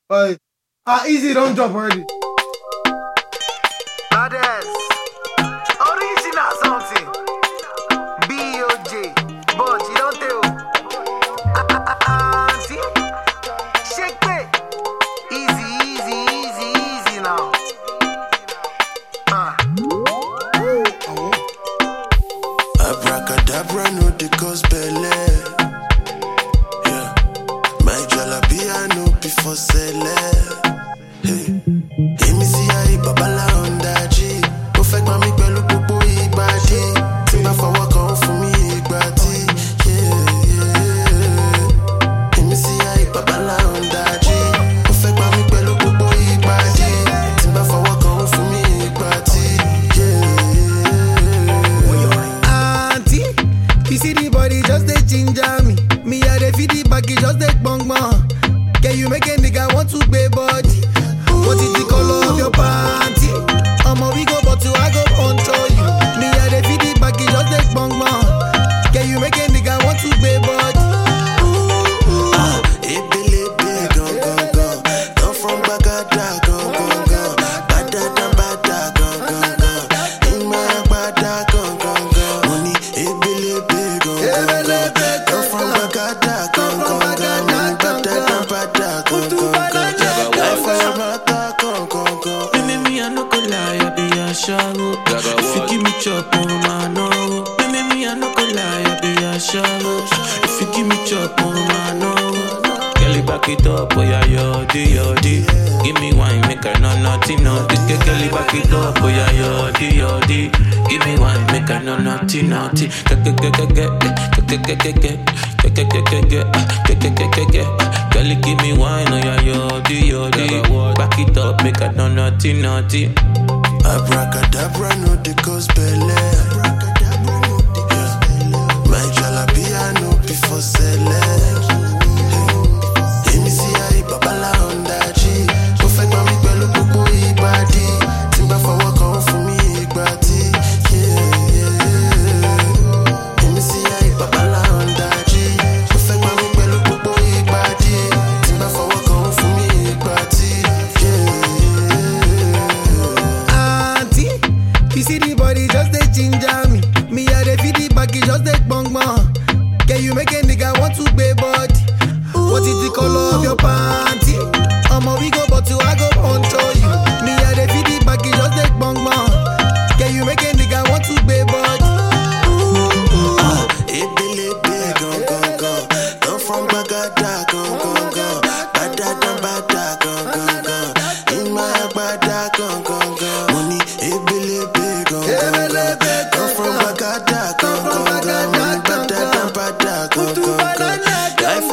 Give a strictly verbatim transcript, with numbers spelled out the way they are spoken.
But ah, easy don't drop already. Others, original something. B O J, but you don't tell. See, shake it. Easy, easy, easy, easy now. Ah. Abracadabra no de cause belle. Yeah, my jalapia no before sell. Hey, let me see how you babala on that G. Perfect mami pẹ̀lú gbogbo ìbàdí. Tí n bá fọwọ́ kan fún mi ìgbà tí. Yeah, yeah. Let me see how you babala on that G. Perfect mami pẹ̀lú gbogbo ìbàdí. Tí n bá fọwọ́ kan fún mi ìgbà tí. Yeah, yeah. Auntie, you see the body just dey ginger me. Me I dey feed the baggy just dey bong bong. Can you make a nigga want to pay body? What is the color of your panty? I'ma we go but you I go control you. Me I dey feed the baggy just dey bong bong. Can you make a nigga want to pay body? Ah, ebelebe gan gan gan. Come from Bagada gan gan gan. Bada dan bada gan gan gan. Ima bada gan gan gan. Money ebelebe gan gan gan. Come from Bagada gan gan gan. Money bada dan bada gan gan gan. Life for your mata gan gan gan. Baby, me I no go lie, I be a shallow. If you give me chop, oh my no. Baby, me I no go lie, I be a shallow. If you give me chop, oh my no. Girl, you back it up, oh yeah, yodi yodi. Give me wine, make her no naughty naughty. Girl, you back it up, oh yeah, yodi yodi. Give me wine, make her no naughty naughty. Girl, you give me wine, oh yeah, yodi yodi. Back it up, make her no naughty naughty. Abracadabra no de cause belle. Yeah, my jalapia no before sell. Let me see how you babala on that G. Perfect mami pẹ̀lú gbogbo ìbàdí. Tí n bá fọwọ́ kan fún mi ìgbà tí. Yeah, yeah. Let me see how you babala on that G. Perfect mami pẹ̀lú gbogbo ìbàdí. Tí n bá fọwọ́ kan fún mi ìgbà tí. Yeah. Auntie, you see the body just dey ginger me. Me I dey feed the baggy just dey bong bong. Can you make a nigga want to pay body? What is the color of your panty? I'ma we go but you I go control you. Me I dey feed the baggy just dey bong bong. Can you make a nigga want to pay body? Ah, ebelebe gan gan gan. Come from Bagada gan gan gan. Bada dan bada gan gan gan. Ima bada gan gan gan. Money ebelebe gan gan gan. Come from Bagada gan gan gan. Money bada dan bada gan gan gan. Life